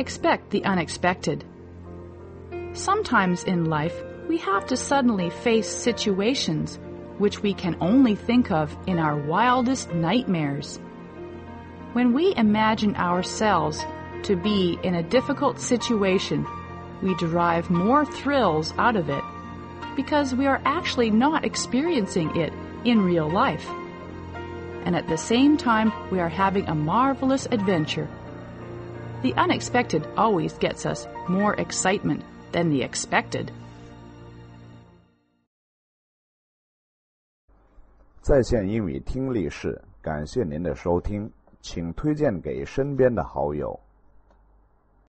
expect the unexpected. Sometimes in life, we have to suddenly face situations which we can only think of in our wildest nightmares. When we imagine ourselves to be in a difficult situation, we derive more thrills out of it because we are actually not experiencing it in real life. And at the same time, we are having a marvelous adventure. The unexpected always gets us more excitement than the expected. 在线英语听力室，感谢您的收听，请推荐给身边的好友。